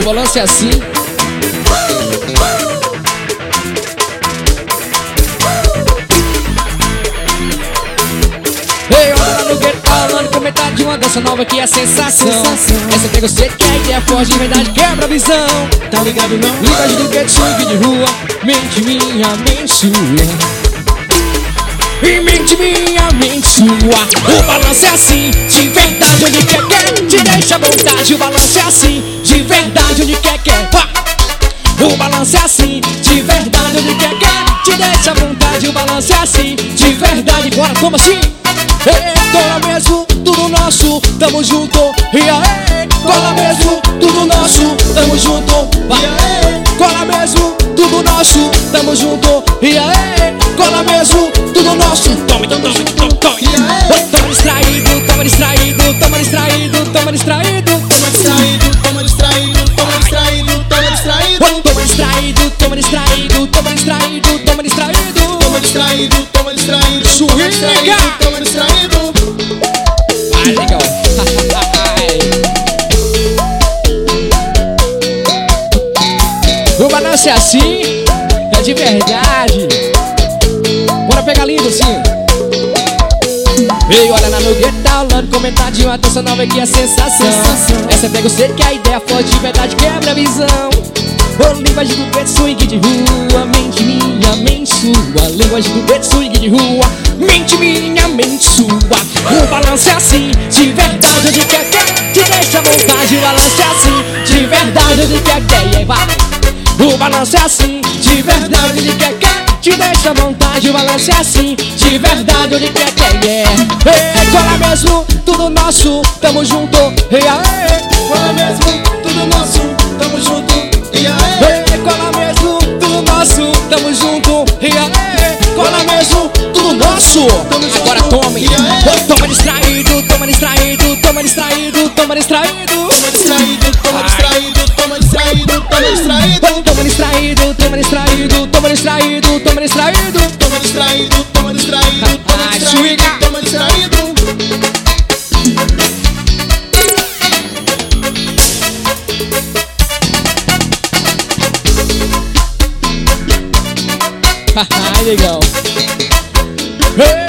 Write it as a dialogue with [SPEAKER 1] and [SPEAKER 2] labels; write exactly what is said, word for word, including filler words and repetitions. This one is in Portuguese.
[SPEAKER 1] balanço é assim. Ei, olha lá no gueto, falando comentário de uma dança nova que é sensação. Essa pega o jeito que a ideia forte de verdade quebra a visão.
[SPEAKER 2] Tá ligado não?
[SPEAKER 1] Linguagem do gueto, swing de rua. Mente minha, mente sua. E mente minha, mente sua. O balanço é assim, de verdade, onde quer quer. Te deixa à vontade, o balanço é assim, de verdade, onde quer quer. O balanço é assim, de verdade, onde quer quer. Te deixa à vontade, o balanço é assim, de verdade. Bora, como assim? Ei, cola mesmo, tudo nosso, tamo junto. E aí, cola mesmo, tudo nosso, tamo junto. Vai, cola mesmo, tudo nosso, tamo junto. E aí, cola mesmo, tudo nosso. Tome, tome, tome, tome, tome. Toma distraído, toma distraído, toma distraído, toma distraído.
[SPEAKER 2] Toma distraído, toma distraído, toma distraído, toma distraído.
[SPEAKER 1] Toma distraído, toma distraído, toma distraído, toma distraído.
[SPEAKER 2] Toma distraído, toma distraído,
[SPEAKER 1] Swinga.
[SPEAKER 2] toma distraído.
[SPEAKER 1] Ah, legal. O balanço é assim, é de verdade. Bora pegar lindo assim. Ei, olha na no gueto, tá rolando comentário de uma dança nova que é sensação. Essa pega o jeito que a ideia forte de verdade quebra a visão. Ô, linguagem do gueto, swing de rua. Mente minha, mente sua. Linguagem do gueto, swing de rua. Mente minha, mente sua. O balanço é assim, de verdade, onde quer quer. Te deixa à vontade, o balanço é assim, de verdade, onde quer quer. E aí vai. O balanço é assim, de verdade, onde quer quer. Te deixa à vontade, o balanço é assim, de verdade, onde quer quer. Yeah. Ei, cola mesmo, tudo nosso, tamo junto. E aí,
[SPEAKER 2] Cola mesmo, tudo nosso, tamo junto. E aí,
[SPEAKER 1] ei, cola mesmo, tudo nosso, tamo junto. E aí, cola mesmo, tudo nosso. Agora tome, toma distraído, toma distraído, toma distraído, toma distraído.
[SPEAKER 2] toma distraído, toma distraído, toma distraído, toma distraído.
[SPEAKER 1] Toma distraído, toma distraído, toma distraído, toma distraído.
[SPEAKER 2] Toma distraído, toma distraído, toma
[SPEAKER 1] Ai,
[SPEAKER 2] distraído,
[SPEAKER 1] swinga.
[SPEAKER 2] toma distraído.
[SPEAKER 1] Haha, legal. Ei,